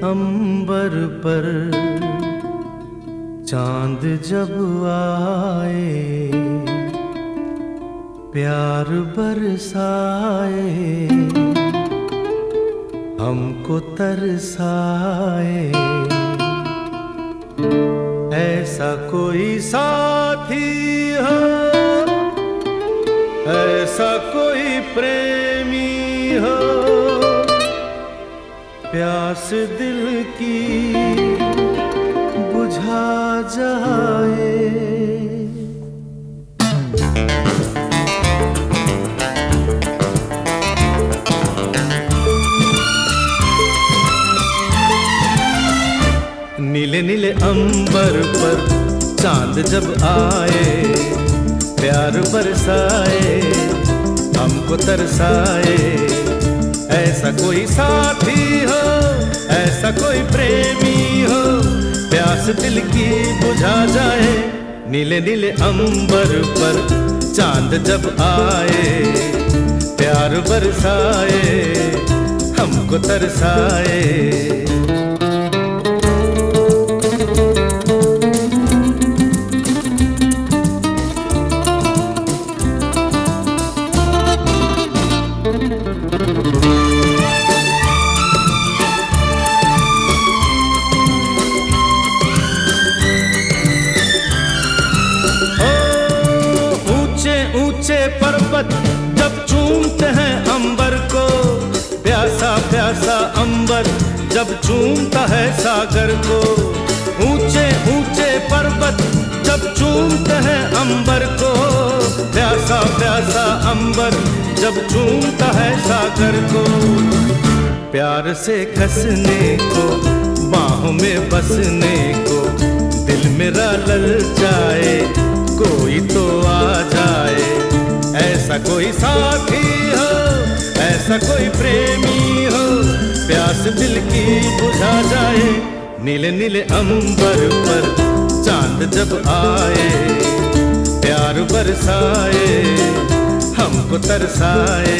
अंबर पर चांद जब आए, प्यार बरसाए, हमको तरसाए। ऐसा कोई साथी हो, ऐसा कोई प्रेमी हो, प्यास दिल की बुझा जाए। नीले नीले अंबर पर चांद जब आए, प्यार बरसाए, हमको तरसाए। ऐसा कोई साथी हो, ऐसा कोई प्रेमी हो, प्यास दिल की बुझा जाए। नीले नीले अंबर पर चांद जब आए, प्यार बरसाए, हमको तरसाए। पर्वत जब चूमते हैं अंबर को, प्यासा प्यासा अंबर जब चूमता है सागर को। ऊंचे ऊंचे पर्वत जब चूमते हैं अंबर को, प्यासा प्यासा अंबर जब चूमता है सागर को। प्यार से कसने को, बाहों में बसने को, दिल मेरा ललचाए, कोई तो आ जाए। ऐसा कोई साथी हो, ऐसा कोई प्रेमी हो, प्यास दिल की बुझा जाए। नीले नीले अंबर पर चांद जब आए, प्यार बरसाए, हमको तरसाए।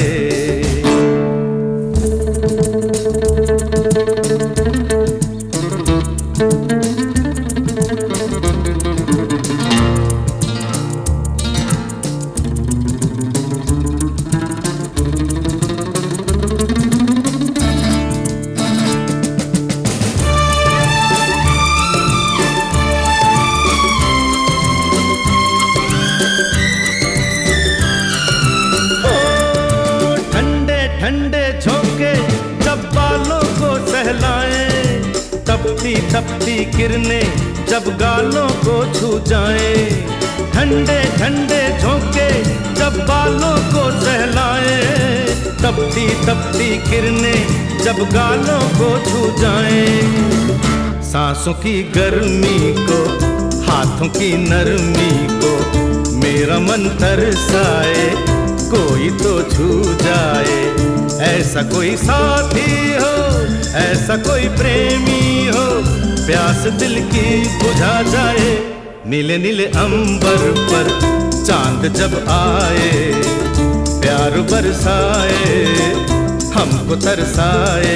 ठंडे झोंके जब बालों को सहलाए, तपती तपती किरणें जब गालों को छू जाए। ठंडे ठंडे झोंके जब बालों को सहलाए, तपती तपती किरणें जब गालों को छू जाए। सांसों की गर्मी को, हाथों की नरमी को, मेरा मन तरसाए, कोई तो छू जाए। ऐसा कोई साथी हो, ऐसा कोई प्रेमी हो, प्यास दिल की बुझा जाए। नीले नीले अंबर पर चांद जब आए, प्यार बरसाए, हमको तरसाए।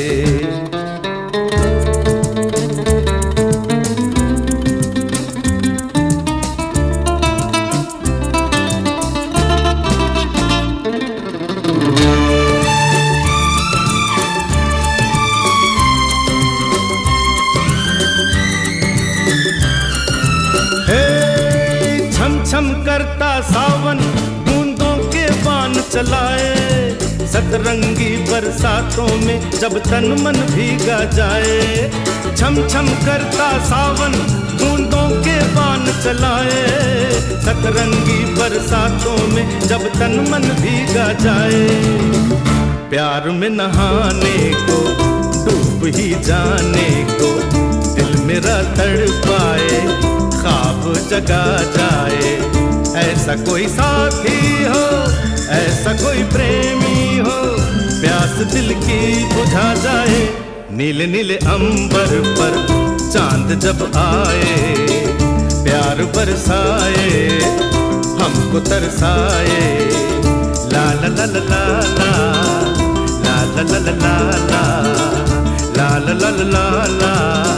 छम करता सावन बूंदों के बाण चलाए, सतरंगी बरसातों में जब तन मन भीगा जाए। छम छम करता सावन बूंदों के बाण चलाए, सतरंगी बरसातों में जब तन मन भीगा जाए। प्यार में नहाने को, डूब ही जाने को, दिल मेरा तड़पाए, ख्वाब जगा जाए। ऐसा कोई साथी हो, ऐसा कोई प्रेमी हो, प्यास दिल की बुझा जाए। नीले नीले अंबर पर चांद जब आए, प्यार बरसाए, हमको तरसाए। ला ला ला ला ला ला ला ला ला ला ला ला ला ला ला ला ला।